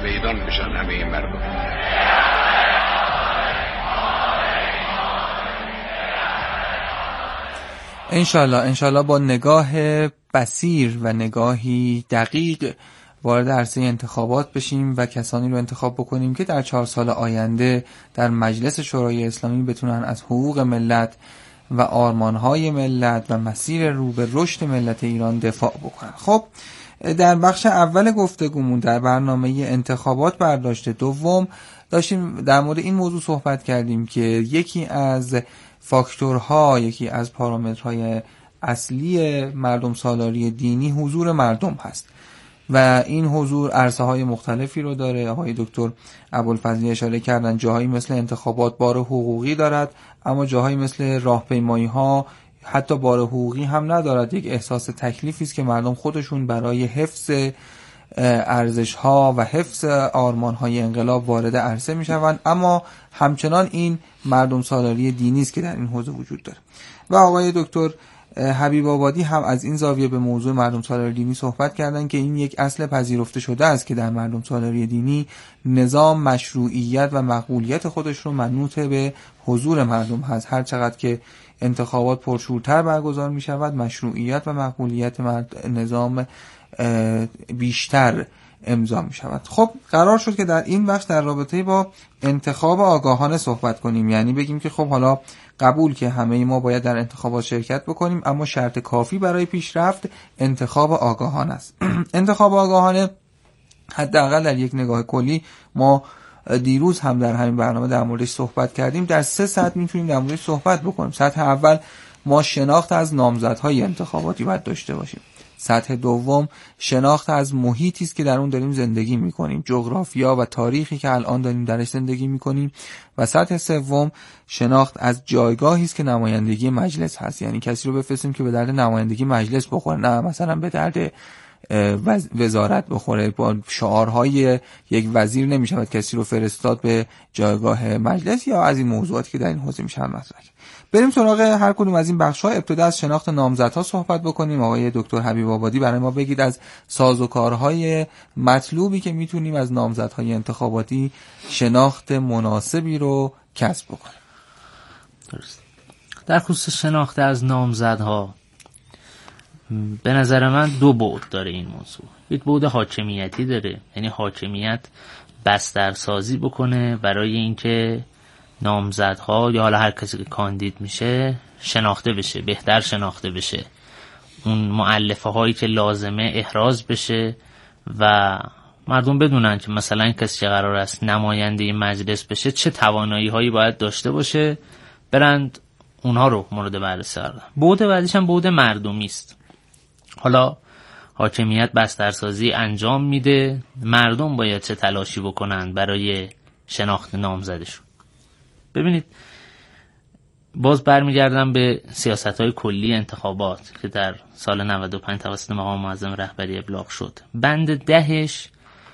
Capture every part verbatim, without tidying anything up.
میدان بشن همه این مردم. انشالله انشالله با نگاه بصیر و نگاهی دقیق وارد عرصه انتخابات بشیم و کسانی رو انتخاب بکنیم که در چهار سال آینده در مجلس شورای اسلامی بتونن از حقوق ملت و آرمانهای ملت و مسیر رو به رشد ملت ایران دفاع بکنن. خب در بخش اول گفتگومون در برنامه انتخابات برداشت دوم داشتیم در مورد این موضوع صحبت کردیم که یکی از فاکتورها، یکی از پارامترهای اصلی مردم سالاری دینی حضور مردم هست و این حضور عرصه های مختلفی رو داره. آقای دکتر ابوالفضلی اشاره کردن جاهایی مثل انتخابات بار حقوقی دارد، اما جاهایی مثل راهپیمایی ها حتی بار حقوقی هم ندارد. یک احساس تکلیفی است که مردم خودشون برای حفظ ارزش ها و حفظ آرمان های انقلاب وارد عرصه می شوند، اما همچنان این مردم سالاری دینی است که در این حوزه وجود داره. و آقای دکتر حبیب آبادی هم از این زاویه به موضوع مردم سالاری دینی صحبت کردن که این یک اصل پذیرفته شده است که در مردم سالاری دینی نظام مشروعیت و مقبولیت خودش رو منوط به حضور مردم هست. هر چقدر که انتخابات پرشورتر برگزار می شود، مشروعیت و مقبولیت نظام بیشتر امضا می شود. خب قرار شد که در این بخش در رابطه با انتخاب آگاهانه صحبت کنیم، یعنی بگیم که خب حالا قبول که همه ما باید در انتخابات شرکت بکنیم، اما شرط کافی برای پیشرفت انتخاب آگاهانه است. انتخاب آگاهانه حداقل در یک نگاه کلی ما دیروز هم در همین برنامه در موردش صحبت کردیم، در سه سطح میتونیم در موردش صحبت بکنیم. سطح اول ما شناخت از نامزدهای انتخاباتی باید داشته باشیم. سطح دوم شناخت از محیطی است که در اون داریم زندگی میکنیم، جغرافیا و تاریخی که الان داریم درش زندگی میکنیم. و سطح سوم شناخت از جایگاهی است که نمایندگی مجلس هست، یعنی کسی رو بفرستیم که به درد نمایندگی مجلس بخوره، نه مثلا به درد وزارت بخوره. با شعارهای یک وزیر نمیشود کسی رو فرستاد به جایگاه مجلس یا از این موضوعاتی که در این حوزه میشه مطرح. بریم سراغ هر کدوم از این بخش‌ها. ابتدا از شناخت نامزدها صحبت بکنیم. آقای دکتر حبیب آبادی برای ما بگید از سازوکارهای مطلوبی که میتونیم از نامزدهای انتخاباتی شناخت مناسبی رو کسب بکنیم. درست. در خصوص شناخت از نامزدها به نظر من دو بعد داره این موضوع. یک بعد حاکمیتی داره، یعنی حاکمیت بسترسازی بکنه برای اینکه نامزدها یا حالا هر کسی که کاندید میشه شناخته بشه، بهتر شناخته بشه، اون مؤلفه هایی که لازمه احراز بشه و مردم بدونن که مثلا کسی که قرار است نماینده مجلس بشه چه توانایی هایی باید داشته باشه، برند اونها رو مورد بررسی قرار بدن. بعد بعدیش هم بعد مردمی است. حالا حاکمیت بسترسازی انجام میده، مردم باید چه تلاشی بکنن برای شناخت نامزدشون. ببینید باز برمیگردم به سیاست‌های کلی انتخابات که در سال نود و پنج توسط مقام معظم رهبری ابلاغ شد. بند دهش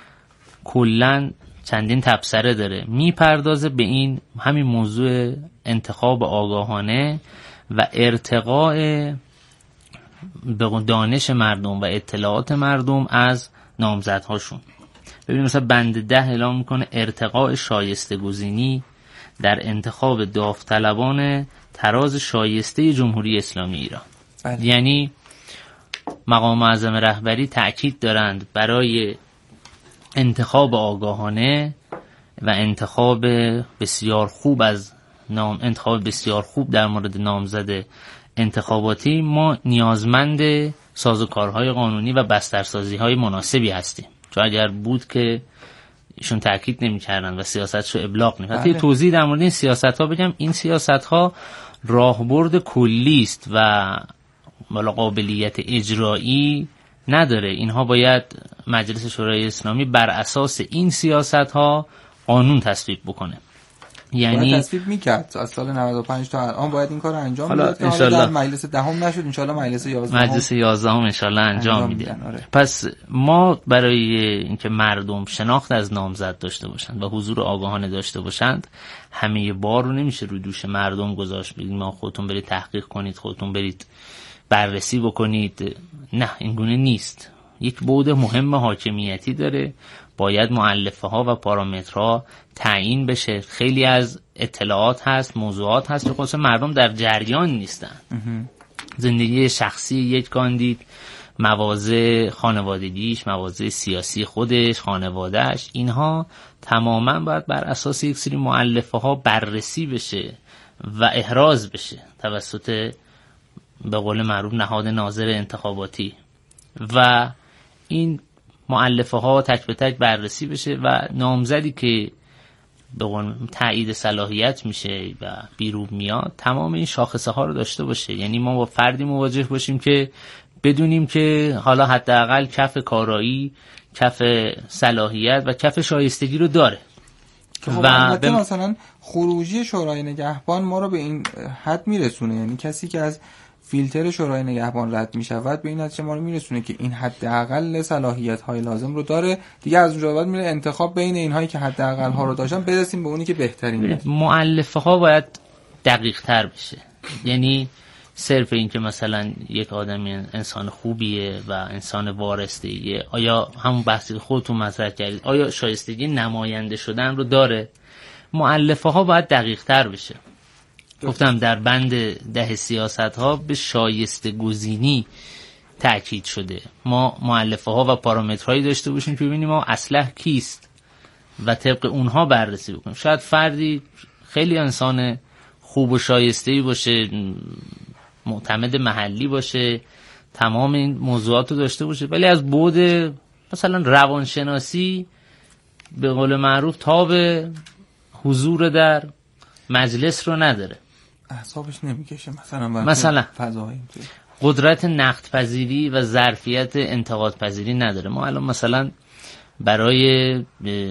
کلاً چندین تبصره داره، میپردازه به این همین موضوع انتخاب آگاهانه و ارتقاء به دانش مردم و اطلاعات مردم از نامزدهاشون. ببینید مثلا بند ده اعلام میکنه ارتقاء شایسته گزینی در انتخاب داوطلبان تراز شایسته جمهوری اسلامی ایران. بله. یعنی مقام معظم رهبری تأکید دارند برای انتخاب آگاهانه و انتخاب بسیار خوب از نام انتخاب بسیار خوب در مورد نامزد انتخاباتی ما نیازمند سازوکارهای قانونی و بسترسازی‌های مناسبی هستیم. چون اگر بود که ایشون تأکید نمی‌کردن و سیاستشو ابلاغ نمی‌کردن. بله. توضیح در مورد این سیاست‌ها بگم، این سیاست‌ها راهبرد کلی است و بالا قابلیت اجرایی نداره. اینها باید مجلس شورای اسلامی بر اساس این سیاست‌ها قانون تصویب بکنه. یعنی تصویب میکرد از سال نود و پنج تا الان باید این کار انجام میداد که حالا در مجلس دهم نشد، ان شاءالله مجلس یازدهم مجلس یازدهم ان شاءالله انجام میده. آره. پس ما برای اینکه مردم شناخت از نامزد داشته باشند و حضور آگاهانه داشته باشند، همه بار رو نمیشه روی دوش مردم گذاشت بگیم ما خودتون برید تحقیق کنید، خودتون برید بررسی بکنید. نه، این گونه نیست. یک بعد مهم حاکمیتی داره. باید مؤلفه ها و پارامترها تعیین بشه. خیلی از اطلاعات هست، موضوعات هست که خصوصا مردم در جریان نیستن. زندگی شخصی یک کاندید، مواضع خانوادگیش، مواضع سیاسی خودش، خانوادهش، اینها تماما باید بر اساس یک سری مؤلفه ها بررسی بشه و احراز بشه توسط به قول معروف نهاد ناظر انتخاباتی و این مؤلفه ها تک به تک بررسی بشه و نامزدی که به قول تایید صلاحیت میشه و بیرون میاد تمام این شاخصه ها رو داشته باشه. یعنی ما با فردی مواجه باشیم که بدونیم که حالا حداقل کف کارایی، کف صلاحیت و کف شایستگی رو داره. خب و بم... مثلا خروجی شورای نگهبان ما رو به این حد میرسونه، یعنی کسی که از فیلتر شورای نگهبان رد میشود به این نتیجه ما رو میرسونه که این حداقل صلاحیت های لازم رو داره، دیگه از اونجا بعد میره انتخاب بین اینهایی که حداقل ها رو داشتن برسیم به اونی که بهترینه. مؤلفه ها باید دقیق تر بشه. یعنی صرف این که مثلا یک آدمی انسان خوبیه و انسان وارسته‌ایه، آیا همون بحثی که خودتون مطرح کردید آیا شایستگی نماینده شدن رو داره؟ مؤلفه ها باید دقیق تر بشه. گفتم در بند ده سیاست ها به شایسته گزینی تأکید شده. ما مؤلفه ها و پارامترهایی داشته باشیم که ببینیم ما اصلح کیست و طبق اونها بررسی بکنیم. شاید فردی خیلی انسان خوب و شایسته‌ای باشه، معتمد محلی باشه، تمام این موضوعات رو داشته باشه، ولی از بعد مثلا روانشناسی به قول معروف تاب حضور در مجلس رو نداره، اعصابش نمیکشه، مثلا مثلا فضایی قدرت نقد پذیری و ظرفیت انتقاد پذیری نداره. ما الان مثلا برای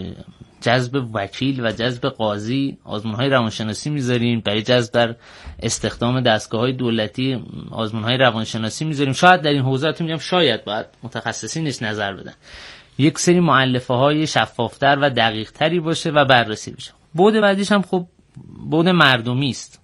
جذب وکیل و جذب قاضی آزمون‌های روانشناسی میذاریم، برای جذب در استخدام دستگاه‌های دولتی آزمون‌های روانشناسی میذاریم. شاید در این حوزه میگم شاید باید متخصصینش نظر بدن. یک سری مؤلفه‌های شفافتر و دقیق‌تری باشه و بررسی بشه. بعد بعدیش هم خب بعد مردمی است.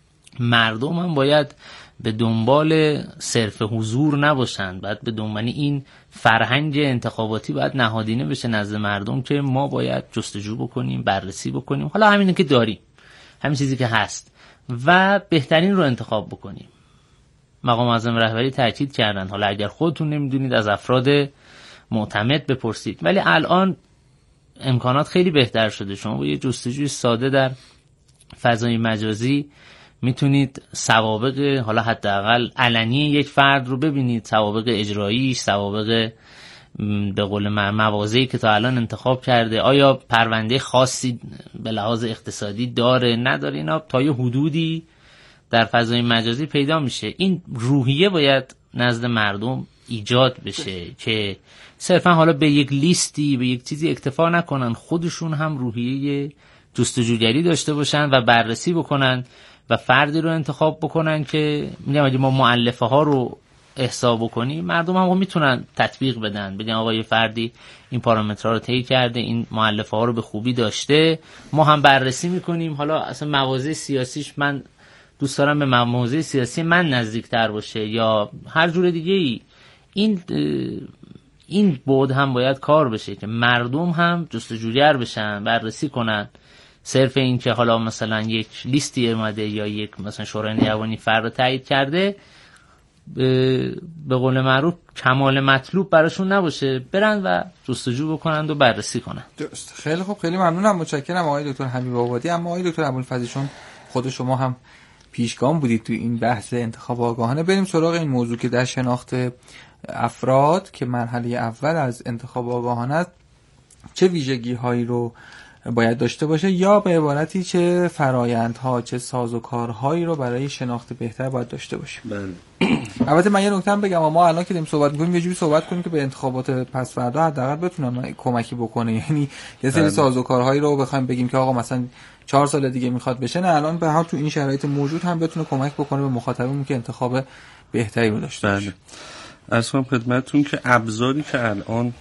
مردم هم باید به دنبال صرف حضور نباشند، باید به دنبال این فرهنگ انتخاباتی باید نهادینه بشه نزد مردم که ما باید جستجو بکنیم، بررسی بکنیم، حالا همینه که داریم، همین چیزی که هست و بهترین رو انتخاب بکنیم. مقام معظم رهبری تاکید کردن حالا اگر خودتون نمیدونید از افراد معتمد بپرسید، ولی الان امکانات خیلی بهتر شده. شما با یه جستجوی ساده در فضای مجازی میتونید سوابق حالا حداقل علنی یک فرد رو ببینید، سوابق اجراییش، سوابق به قول مواضعی که تا الان انتخاب کرده، آیا پرونده خاصی به لحاظ اقتصادی داره نداره، اینا تا یه حدودی در فضای مجازی پیدا میشه. این روحیه باید نزد مردم ایجاد بشه که صرفا حالا به یک لیستی به یک چیزی اکتفا نکنن، خودشون هم روحیه جستجوگری داشته باشن و بررسی بکنن و فردی رو انتخاب بکنن که میگم اگه ما مؤلفه ها رو احساب بکنیم مردم هم میتونن تطبیق بدن، بگن آقا یه فردی این پارامترها رو طی کرده، این مؤلفه ها رو به خوبی داشته، ما هم بررسی میکنیم. حالا اصلا مواضع سیاسیش من دوست دارم به مواضع سیاسی من نزدیکتر باشه یا هر جور دیگه ای. این این بعد هم باید کار بشه که مردم هم جستجوگر بشن، بررسی کنن. صرف این که حالا مثلا یک لیستی اومده یا یک مثلا شورای نگهبانی فرد رو تایید کرده به, به قول معروف کمال مطلوب براشون نباشه، برن و جستجو بکنند و بررسی کنند. درست. خیلی خوب، خیلی ممنونم، متشکرم آقای دکتر حبیب آبادی. اما آقای دکتر ابوالفضلی چون خود شما هم پیشگام بودید تو این بحث انتخاب آگاهانه، بریم سراغ این موضوع که در شناخت افراد که مرحله اول از انتخاب آگاهانه است چه ویژگی هایی رو باید داشته باشه، یا به عبارتی چه فرایندها، چه سازوکارهایی رو برای شناخت بهتر باید داشته باشه. بله. البته من یه نکته هم بگم، ما الان که داریم صحبت می‌کنیم یه جوری صحبت کنیم که به انتخابات پس فردا حداقل بتونن کمکی بکنه، یعنی یه سری سازوکارهایی رو بخوایم بگیم که آقا مثلا چهار سال دیگه میخواد بشه، نه الان به هر تو این شرایط موجود هم بتونه کمک بکنه به مخاطبمون که انتخاب بهتری رو داشته باشه. عرض کنم خدمتتون که ابزاری که الان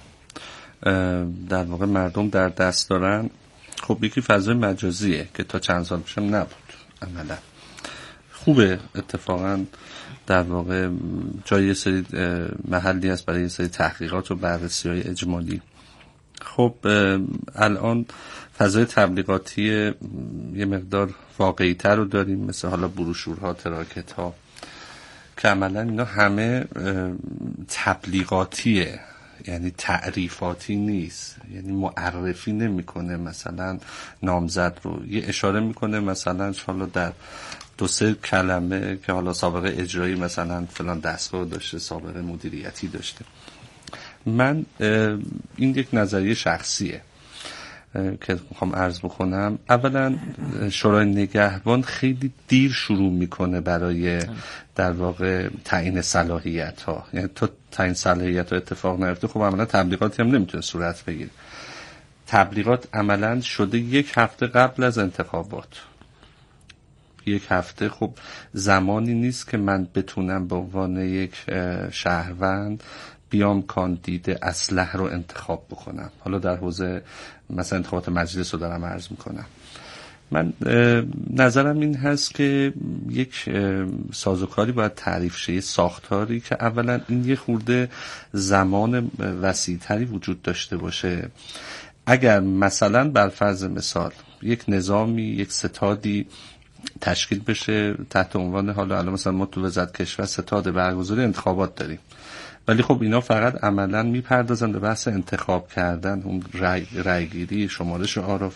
در واقع مردم در دست دارن، خب یکی فضای مجازیه که تا چند سال پیش هم نبود. عملا خوبه، اتفاقا در واقع جای یه سری محلی است برای یه سری تحقیقات و بررسی های اجمالی خب الان فضای تبلیغاتی یه مقدار واقعی تر رو داریم، مثل حالا بروشورها، تراکت ها، که عملا اینا همه تبلیغاتیه، یعنی تعریفاتی نیست، یعنی معرفی نمیکنه مثلا نامزد رو، یه اشاره میکنه مثلا حالا در دو سه کلمه که حالا سابقه اجرایی مثلا فلان دستگاه داشته، سابقه مدیریتی داشته. من این یک نظریه شخصیه که میخوام عرض بکنم. اولا شورای نگهبان خیلی دیر شروع میکنه برای در واقع تعیین صلاحیت ها، یعنی تو تعیین صلاحیت ها اتفاق نیفته، خب عملا تبلیغاتی هم نمیتونه صورت بگیره. تبلیغات عملا شده یک هفته قبل از انتخابات. یک هفته خب زمانی نیست که من بتونم به عنوان یک شهروند بیام کاندید اصلح رو انتخاب بکنم. حالا در حوزه مثلا انتخابات مجلس رو دارم عرض میکنم. من نظرم این هست که یک سازوکاری باید تعریف شه، یه ساختاری که اولا این یه خورده زمان وسیع‌تری وجود داشته باشه. اگر مثلا بر فرض مثال یک نظامی، یک ستادی تشکیل بشه تحت عنوان، حالا الان مثلا ما تو وزارت کشور ستاد برگزاری انتخابات داریم، ولی خب اینا فقط عملا میپردازن به بحث انتخاب کردن، اون رای، رایگیری، شمارش آرا.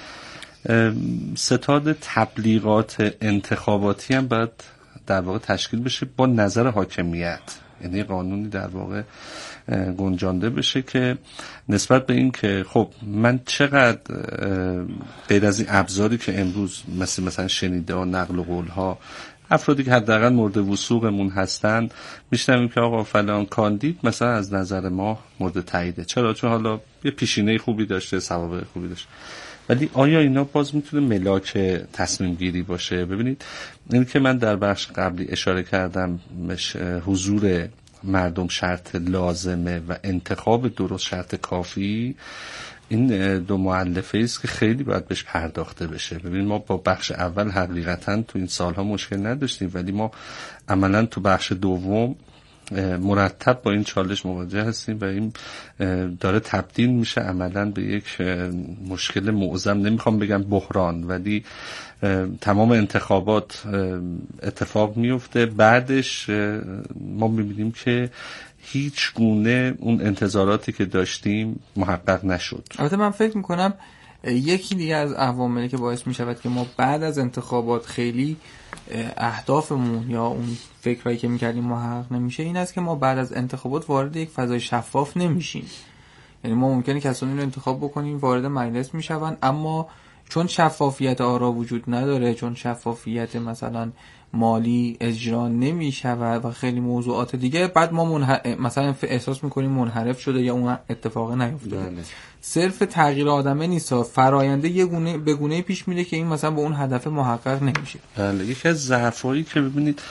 ستاد تبلیغات انتخاباتی هم باید در واقع تشکیل بشه با نظر حاکمیت، یعنی قانونی در واقع گنجانده بشه که نسبت به این که خب من چقدر غیر از این ابزاری که امروز مثل مثلا شنیده ها، نقل و قول ها، افرادی که حداقل مورد وثوقمون هستن میشنویم که آقا فلان کاندید مثلا از نظر ما مورد تاییده. چرا؟ چون حالا یه پیشینه خوبی داشته، سوابق خوبی داشته. ولی آیا اینا باز میتونه ملاک تصمیم گیری باشه؟ ببینید این که من در بخش قبلی اشاره کردم، حضور مردم شرط لازمه و انتخاب درست شرط کافی، این دو مؤلفه است که خیلی باید بهش پرداخته بشه. ببین ما با بخش اول حقیقتا تو این سالها مشکل نداشتیم، ولی ما عملا تو بخش دوم مرتب با این چالش مواجه هستیم و این داره تبدیل میشه عملا به یک مشکل معظم، نمیخوام بگم بحران، ولی تمام انتخابات اتفاق میفته، بعدش ما میبینیم که هیچ گونه اون انتظاراتی که داشتیم محقق نشد. البته من فکر میکنم یکی دیگه از عواملی که باعث میشود که ما بعد از انتخابات خیلی اهدافمون یا اون فکرایی که میکردیم محقق نمیشه، این است که ما بعد از انتخابات وارد یک فضای شفاف نمیشیم. یعنی ما ممکنه کسانی رو انتخاب بکنیم وارد مجلس میشون، اما چون شفافیت آرا وجود نداره، چون شفافیت مثلا مالی اجرا نمیشود و خیلی موضوعات دیگه، بعد ما منح... مثلا احساس میکنیم منحرف شده یا اون اتفاق نیفتاده. صرف تغییر آدمه نیست، فراینده یه گونه به گونه پیش میره که این مثلا با اون هدف محقق نمیشه. بله، یکی از ضعفایی که ببینید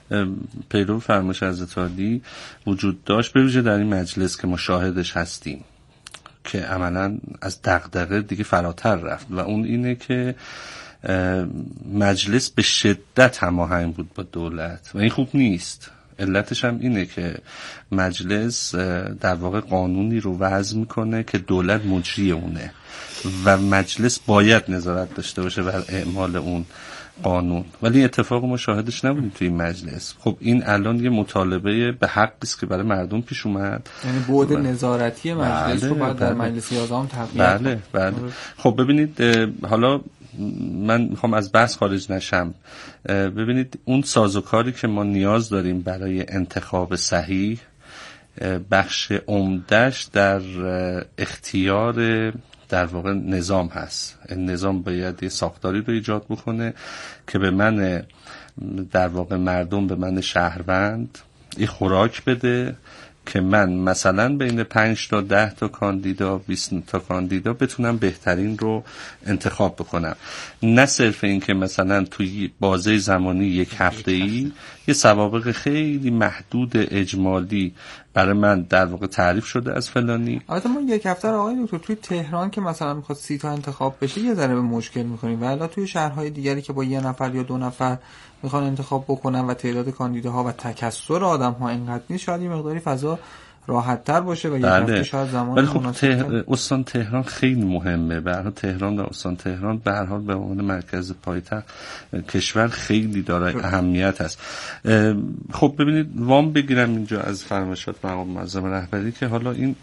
پیرو فرمایش حضرت عالی وجود داشت، به ویژه در این مجلس که ما شاهدش هستیم، که عملا از دغدغه دیگه فراتر رفت و اون اینه که مجلس به شدت هماهنگ بود با دولت و این خوب نیست. علتش هم اینه که مجلس در واقع قانونی رو وضع میکنه که دولت مجری اونه و مجلس باید نظارت داشته باشه بر اعمال اون قانون، ولی اتفاق ما شاهدش نبودیم توی این مجلس. خب این الان یه مطالبه به حقی است که برای مردم پیش اومد، یعنی بعد و... نظارتی مجلس بله، رو باید در مجلس یازدهم تقویت بله بله. خب ببینید حالا من میخوام از بحث خارج نشم. ببینید اون سازوکاری که ما نیاز داریم برای انتخاب صحیح، بخش عمده‌اش در اختیار در واقع نظام هست. نظام باید یه ساختاری رو ایجاد بکنه که به من در واقع مردم، به من شهروند یه خوراک بده که من مثلا بین پنج تا ده تا کاندیدا، بیست تا کاندیدا بتونم بهترین رو انتخاب بکنم، نه صرف این که مثلا توی بازه زمانی یک هفته‌ای یه سوابق خیلی محدود اجمالی برای من در واقع تعریف شده از فلانی. البته ما یک هفته رو آقای دکتر توی تهران که مثلا میخواد سی تا انتخاب بشه یه ذره به مشکل می‌خوریم، ولی توی شهرهای دیگری که با یه نفر یا دو نفر میخوان انتخاب بکنن و تعداد کاندیداها و تکثر آدم‌ها اینقدر نیست، شاید یه مقداری فضا راحت تر باشه و یک بله. هفته شاید زمان ولی خب مناسب ته... استان تهران خیلی مهمه. به هر حال تهران و استان تهران به هر حال به عنوان مرکز پایتخت کشور خیلی دارای اهمیت است. خب ببینید وام بگیرم اینجا از فرمایشات مقام معظم رهبری که حالا این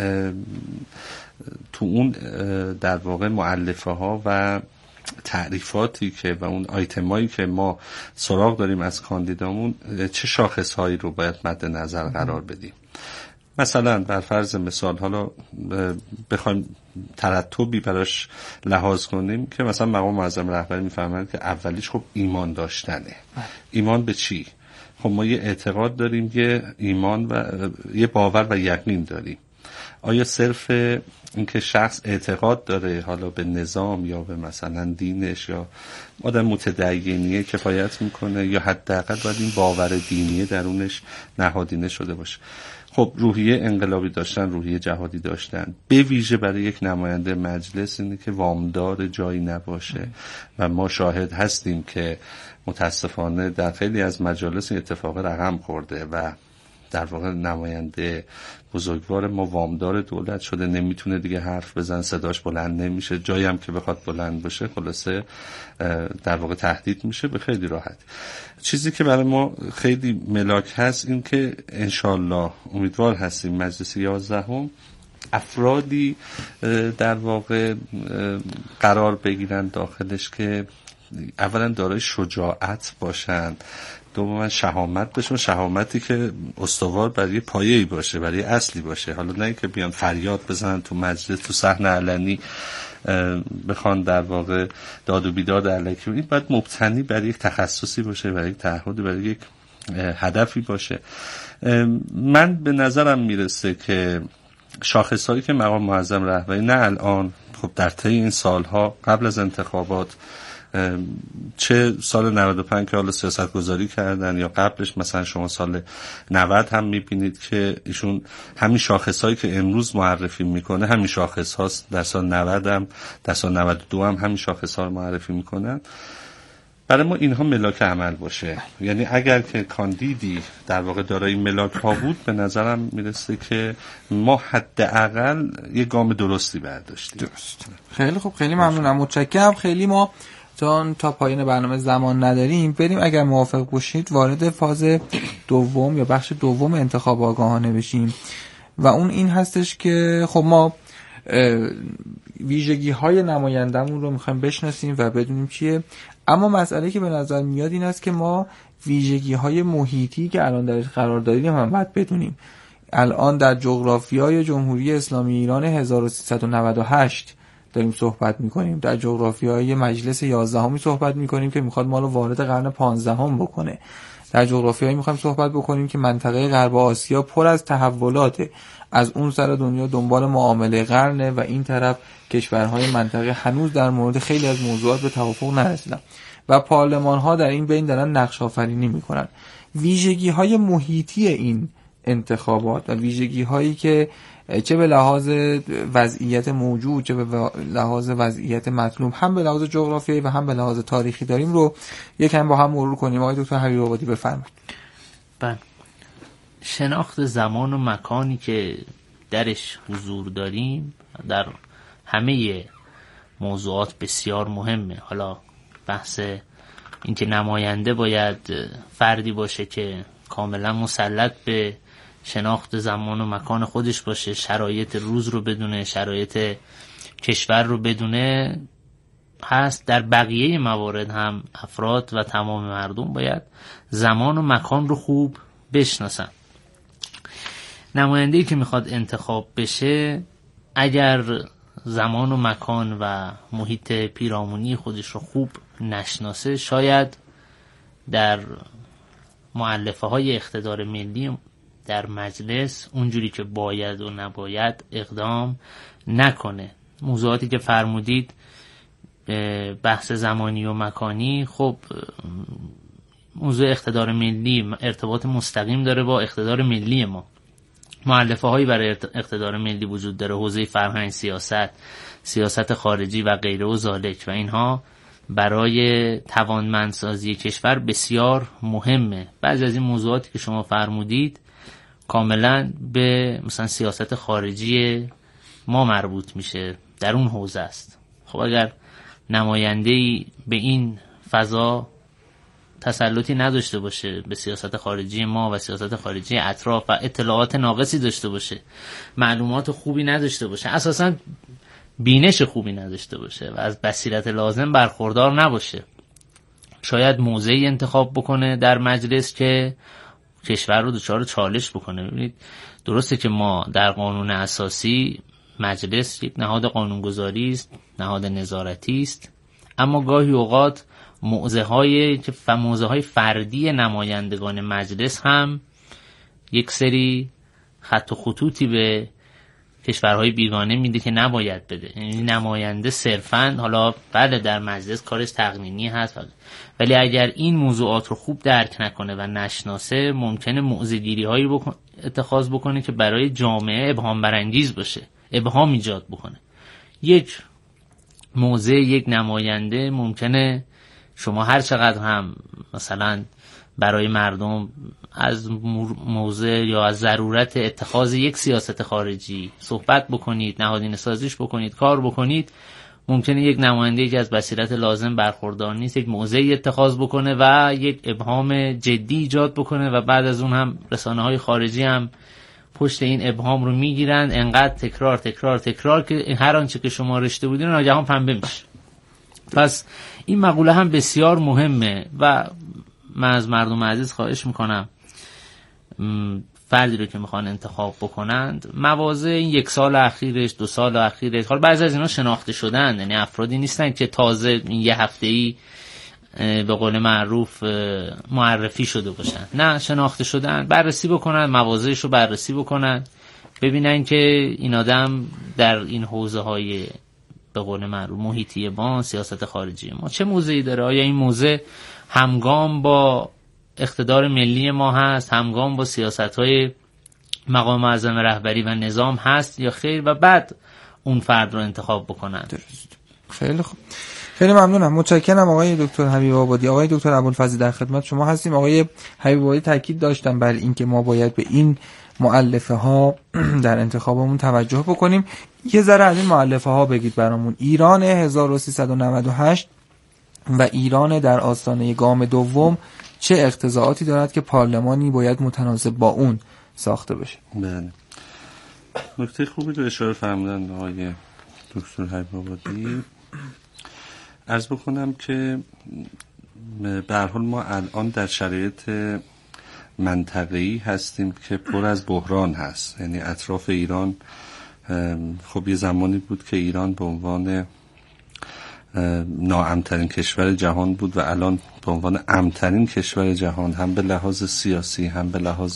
تو اون در واقع مؤلفه ها و تعریفاتی که و اون آیتمایی که ما سراغ داریم از کاندیدامون چه شاخص هایی رو باید مد نظر قرار بدیم. مثلا بر فرض مثال حالا بخوایم ترتبی براش لحاظ کنیم که مثلا مقام معظم رهبری میفهمند که اولیش خب ایمان داشتنه. ایمان به چی؟ خب ما یه اعتقاد داریم، یه ایمان و یه باور و یقین داریم. آیا صرف اینکه شخص اعتقاد داره حالا به نظام یا به مثلا دینش یا آدم متدینیه کفایت میکنه، یا حداقل باید این باور دینیه درونش نهادینه شده باشه؟ خب روحیه انقلابی داشتن، روحیه جهادی داشتن، به ویژه برای یک نماینده مجلس اینه که وامدار جایی نباشه و ما شاهد هستیم که متاسفانه در خیلی از مجالس این اتفاق رقم خورده و در واقع نماینده بزرگوار ما وامدار دولت شده، نمیتونه دیگه حرف بزن، صداش بلند نمیشه، جایی هم که بخواد بلند بشه خلاصه در واقع تهدید میشه به خیلی راحت. چیزی که برای ما خیلی ملاک هست این که انشالله امیدوار هستیم مجلس یازدهم افرادی در واقع قرار بگیرن داخلش که اولا دارای شجاعت باشن، دوما شهامت بشه، شهامتی که استوار برای پایه‌ای باشه، برای اصلی باشه. حالا نه که بیان فریاد بزنن تو مجلس، تو صحنه علنی بخوان در واقع داد و بیداد الکی. این باید مبتنی برای یک تخصصی باشه، برای یک تعهد، برای یک هدفی باشه. من به نظرم میرسه که شاخصهایی که مقام معظم رهبری نه الان، خب در طی این سالها قبل از انتخابات، چه سال نود و پنج که حالا سیاست گذاری کردن یا قبلش مثلا شما سال نود هم میبینید که ایشون همین شاخص هایی که امروز معرفی میکنه همین شاخص هاست، در سال نود هم در سال نود و دو هم همین شاخص ها رو معرفی میکنن. برای ما اینها ملاک عمل باشه، یعنی اگر که کاندیدی در واقع دارای ملاک ها بود به نظرم میرسه که ما حداقل یه گام درستی برداشتیم. درست. خیلی خوب، خیلی ممنونم، متشکرم. خیلی ما چون تا پایان برنامه زمان نداریم، بریم اگر موافق باشید وارد فاز دوم یا بخش دوم انتخاب آگاهانه بشیم و اون این هستش که خب ما ویژگی های نمایندمون رو میخوایم بشناسیم و بدونیم چیه، اما مسئله که به نظر میاد این است که ما ویژگی های محیطی که الان درش قرار داریم هم باید بدونیم. الان در جغرافیای جمهوری اسلامی ایران هزار و سیصد و نود و هشت داریم صحبت میکنیم، در جغرافیای مجلس یازدهمی صحبت میکنیم که میخواد ما رو وارد قرن پانزدهم بکنه، در جغرافیایی میخوایم صحبت بکنیم که منطقه غرب آسیا پر از تحولاته، از اون سر دنیا دنبال معامله قرنه و این طرف کشورهای منطقه هنوز در مورد خیلی از موضوعات به توافق نرسیدن و پارلمان ها در این بین دارن نقش آفرینی میکنن. ویژگی های محیطی این انتخابات و ویژگی هایی که چه به لحاظ وضعیت موجود چه به لحاظ وضعیت مطلوب، هم به لحاظ جغرافیایی و هم به لحاظ تاریخی داریم رو یکم با هم مرور کنیم. آقای دکتر حبیب آبادی بفرمایید. بله، شناخت زمان و مکانی که درش حضور داریم در همه موضوعات بسیار مهمه. حالا بحث اینکه نماینده باید فردی باشه که کاملا مسلط به شناخت زمان و مکان خودش باشه، شرایط روز رو بدونه، شرایط کشور رو بدونه هست. در بقیه موارد هم افراد و تمام مردم باید زمان و مکان رو خوب بشناسن. نماینده‌ای که میخواد انتخاب بشه اگر زمان و مکان و محیط پیرامونی خودش رو خوب نشناسه، شاید در مؤلفه های اقتدار ملی در مجلس اونجوری که باید و نباید اقدام نکنه. موضوعاتی که فرمودید بحث زمانی و مکانی، خب موضوع اقتدار ملی ارتباط مستقیم داره با اقتدار ملی ما. مؤلفه هایی برای اقتدار ملی وجود داره، حوزه فرهنگ، سیاست، سیاست خارجی و غیره و ذالک، و اینها برای توانمندسازی کشور بسیار مهمه. بعضی از این موضوعاتی که شما فرمودید کاملا به مثلا سیاست خارجی ما مربوط میشه، در اون حوزه است. خب اگر نماینده‌ای به این فضا تسلطی نداشته باشه، به سیاست خارجی ما و سیاست خارجی اطراف و اطلاعات ناقصی داشته باشه، معلومات خوبی نداشته باشه، اساساً بینش خوبی نداشته باشه و از بصیرت لازم برخوردار نباشه، شاید موضعی انتخاب بکنه در مجلس که کشور رو دچار چالش بکنه. ببینید درسته که ما در قانون اساسی مجلس یک نهاد قانونگذاری است، نهاد نظارتی است، اما گاهی اوقات موضع‌های که موضع‌های فردی نمایندگان مجلس هم یک سری خط و خطوطی به کشورهای بیگانه میده که نباید بده. یعنی نماینده صرفاً حالا بله در مجلس کارش تقنینی هست، ولی اگر این موضوعات رو خوب درک نکنه و نشناسه ممکنه موضع‌گیری‌هایی بکن... اتخاذ بکنه که برای جامعه ابهام برانگیز باشه، ابهام ایجاد بکنه. یک موضع یک نماینده ممکنه شما هر چقدر هم مثلا برای مردم از موضع یا از ضرورت اتخاذ یک سیاست خارجی صحبت بکنید، نهادینه سازیش بکنید، کار بکنید، ممکنه یک نماینده که از بصیرت لازم برخوردار نیست یک موضعی اتخاذ بکنه و یک ابهام جدی ایجاد بکنه و بعد از اون هم رسانه‌های خارجی هم پشت این ابهام رو میگیرن، انقدر تکرار تکرار تکرار که هر آنچه که شما رشته بودین ناگهان پنبه میشه. پس این مقوله هم بسیار مهمه و من از مردم عزیز خواهش میکنم فردی رو که میخوان انتخاب بکنند مواضع این یک سال اخیرش، دو سال اخیرش، حالا بعضی از اینا شناخته شدن، یعنی افرادی نیستن که تازه این یه هفته‌ای به قول معروف معرفی شده باشن، نه شناخته شدن، بررسی بکنن، مواضعش رو بررسی بکنن، ببینن که این آدم در این حوزه های به قول معروف محیطی با سیاست خارجی ما چه موضعی داره، آیا این موضع همگام با اقتدار ملی ما هست، همگام با سیاست‌های مقام اعظم رهبری و نظام هست یا خیر، و بعد اون فرد رو انتخاب بکنن. درست. خیلی خوب، خیلی ممنونم، متشکرم آقای دکتر حبیب آبادی. آقای دکتر ابوالفضلی در خدمت شما هستیم. آقای حبیب آبادی تاکید داشتن بر اینکه ما باید به این مؤلفه ها در انتخابمون توجه بکنیم. یه ذره از این مؤلفه ها بگید برامون. ایران هزار و سیصد و نود و هشت و ایران در آستانه گام دوم چه اقتضاعاتی دارد که پارلمانی باید متناسب با اون ساخته بشه؟ بله، نکته خوبی رو اشاره فرمودن آقای دکتر حبیب آبادی. عرض بکنم که به هر حال ما الان در شرایط منطقه‌ای هستیم که پر از بحران هست. یعنی اطراف ایران خب یه زمانی بود که ایران به عنوان ناامن‌ترین کشور جهان بود و الان به عنوان امن‌ترین کشور جهان، هم به لحاظ سیاسی، هم به لحاظ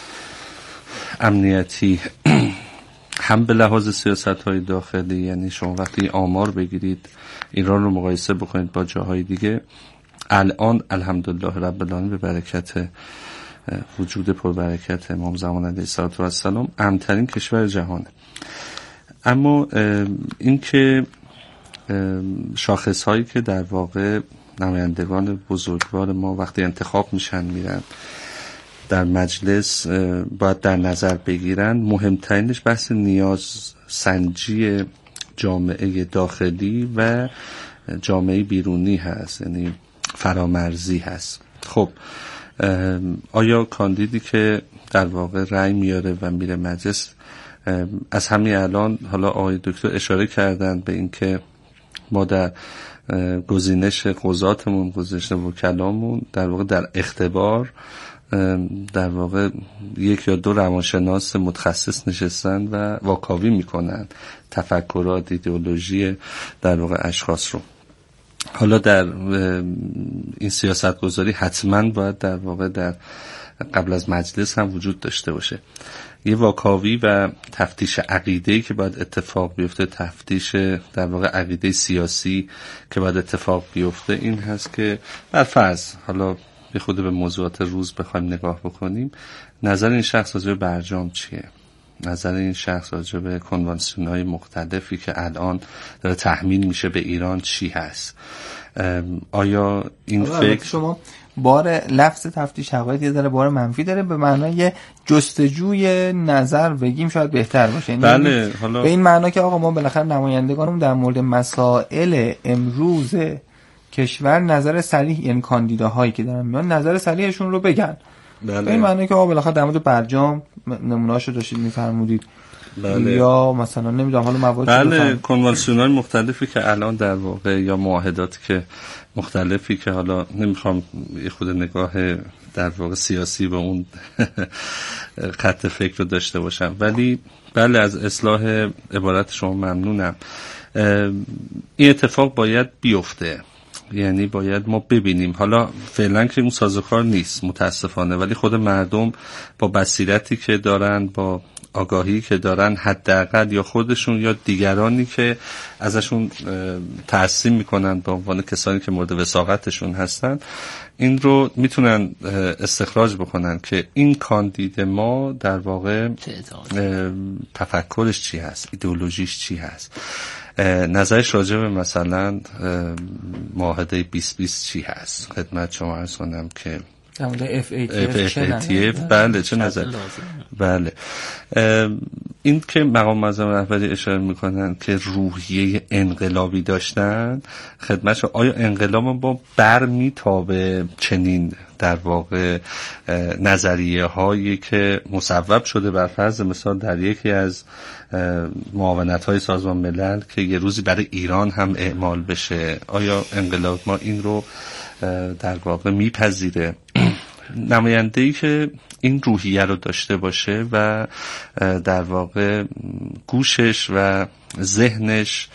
امنیتی، هم به لحاظ سیاست‌های داخلی. یعنی شما وقتی آمار بگیرید ایران رو مقایسه بکنید با جاهای دیگه، الان الحمدلله رب العالمین به برکت وجود پربرکت امام زمان علیه السلام امن‌ترین کشور جهانه. اما این که شاخص هایی که در واقع نمایندگان بزرگوار ما وقتی انتخاب میشن میرن در مجلس باید در نظر بگیرن، مهمترینش بحث نیاز سنجی جامعه داخلی و جامعه بیرونی هست، یعنی فرامرزی هست. خب آیا کاندیدی که در واقع رأی میاره و میره مجلس، از همین الان حالا آقای دکتر اشاره کردن به این که ما در گزینش قضاتمون، گزینش وکلامون در واقع در اختبار در واقع یک یا دو روانشناس متخصص نشستن و واکاوی میکنن تفکرات، ایدئولوژی در واقع اشخاص رو. حالا در این سیاست گذاری حتما باید در واقع در قبل از مجلس هم وجود داشته باشه یه واکاوی و تفتیش عقیده‌ای که باید اتفاق بیفته، تفتیش در واقع عقیده سیاسی که باید اتفاق بیفته. این هست که بر فرض حالا به خود به موضوعات روز بخوایم نگاه بکنیم، نظر این شخص راجع به برجام چیه، نظر این شخص راجع به کنوانسیون‌های مختلفی که الان داره تحمیل میشه به ایران چی هست، آیا این فکر شما بار لفظ تفتیش حقایق یه ذره بار منفی داره، به معنای جستجوی نظر بگیم شاید بهتر باشه. بله، حالا به این معنا که آقا ما بالاخره نمایندگانمون در مورد مسائل امروز کشور نظر صریح، یعنی کاندیداهایی که دارن میان نظر صریحشون رو بگن. بله. به این معنی که آقا بالاخره در مورد برجام نمونه‌اشو داشتید می‌فرمودید. بله. یا مثلا نمیدونم حالا موارد بله کنوانسیون‌های مختلفی که الان در واقع یا معاهداتی که مختلفی که حالا نمیخوام یه خود نگاه در واقع سیاسی به اون خط فکر رو داشته باشم، ولی بله از اصلاح عبارت شما ممنونم. این اتفاق باید بیفته، یعنی باید ما ببینیم. حالا فعلا که اون سازوکار نیست متاسفانه، ولی خود مردم با بصیرتی که دارن، با آگاهی که دارن، حداقل یا خودشون یا دیگرانی که ازشون تحسین میکنن به عنوان کسانی که مورد وثاقتشون هستن، این رو میتونن استخراج بکنن که این کاندید ما در واقع تفکرش چی هست، ایدئولوژیش چی هست، نظرش راجع به مثلا معاهده بیست بیست چی هست. خدمت شما عرض کنم که در مورد اف ای تی اف بله چه نظر بله این که مقام معظم رهبری اشاره میکنن که روحیه انقلابی داشتن، خدمتش آیا انقلاب با بر میتابه چنین در واقع نظریه هایی که مصوب شده بر فرض مثال در یکی از معاونت های سازمان ملل که یه روزی برای ایران هم اعمال بشه، آیا انقلاب ما این رو در واقع میپذیره؟ نماینده‌ای که این روحیه رو داشته باشه و در واقع گوشش و ذهنش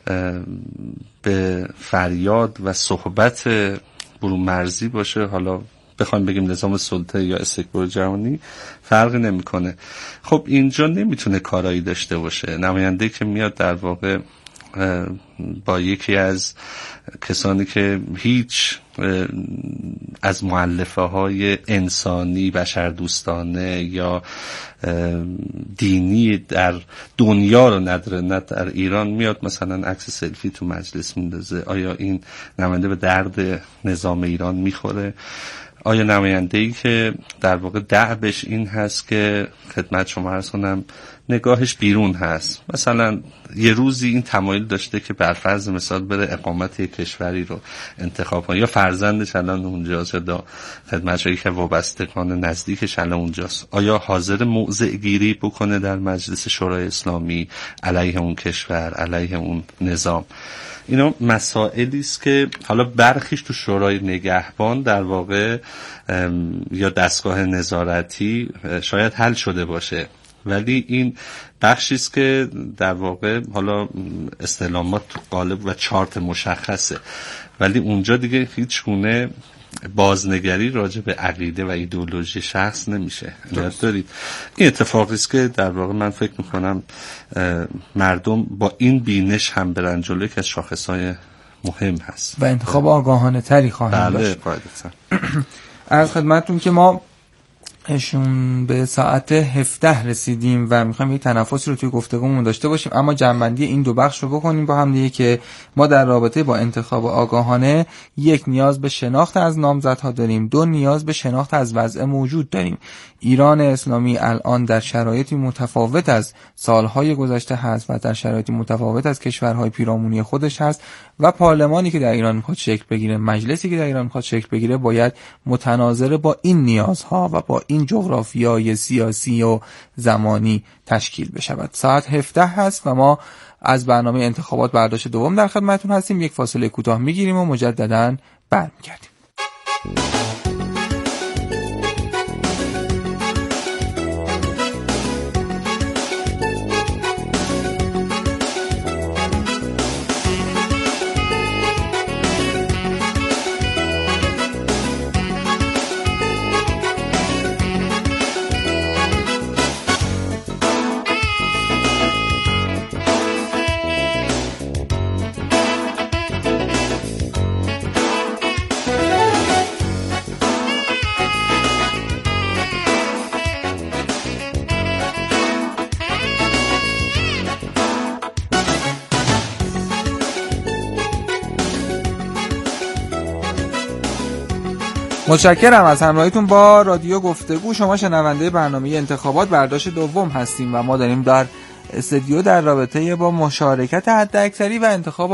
به فریاد و صحبت برون مرزی باشه، حالا بخوایم بگیم نظام سلطه یا استکبار جهانی فرقی نمیکنه. خب اینجا نمیتونه کارایی داشته باشه. نماینده‌ای که میاد در واقع با یکی از کسانی که هیچ از مؤلفه های انسانی بشردوستانه یا دینی در دنیا رو نداره، نه در ایران، میاد مثلا عکس سلفی تو مجلس میندازه، آیا این نماینده به درد نظام ایران میخوره؟ آیا نماینده‌ای که در واقع دعوش این هست که خدمت شما عرض کنم نگاهش بیرون هست، مثلا یه روزی این تمایل داشته که بر فرض مثال بره اقامت یک کشوری رو انتخاب کنه، یا فرزندش الان اونجاست یا خدمتشایی که وابستگان نزدیکش الان اونجاست، آیا حاضر موضع گیری بکنه در مجلس شورای اسلامی علیه اون کشور، علیه اون نظام؟ اینا مسائلی است که حالا برخیش تو شورای نگهبان در واقع یا دستگاه نظارتی شاید حل شده باشه، ولی این بخشی است که در واقع حالا استعلامات تو قالب و چارت مشخصه، ولی اونجا دیگه هیچ گونه بازنگری راجع به عقیده و ایدئولوژی شخص نمیشه. یاد دارید این اتفاقی است که در واقع من فکر میکنم مردم با این بینش هم برن جلوی، که از شاخصهای مهم هست و انتخاب آگاهانه تری خواهند بله داشت. قاعدتاً از خدمتتون که ما اشون به ساعت هفده رسیدیم و میخوایم یک تنفسی رو توی گفتگومون داشته باشیم، اما جنبندی این دو بخش رو بکنیم با هم دیگه که ما در رابطه با انتخاب آگاهانه یک نیاز به شناخت از نامزدها داریم، دو نیاز به شناخت از وضع موجود داریم. ایران اسلامی الان در شرایطی متفاوت از سالهای گذشته هست و در شرایطی متفاوت از کشورهای پیرامونی خودش هست و پارلمانی که در ایران میخواد شکل بگیره، مجلسی که در ایران میخواد شکل بگیره، باید متناظر با این نیازها و با این جغرافیای سیاسی و زمانی تشکیل بشود. ساعت هفده هست و ما از برنامه انتخابات برداشت دوم در خدمتتون هستیم. یک فاصله کوتاه میگیریم و مجدداً برمیگردیم. متشکرم از همراهیتون با رادیو گفتگو. شما شنونده برنامه انتخابات برداشت دوم هستیم و ما داریم در استودیو در رابطه با مشارکت حداکثری و انتخاب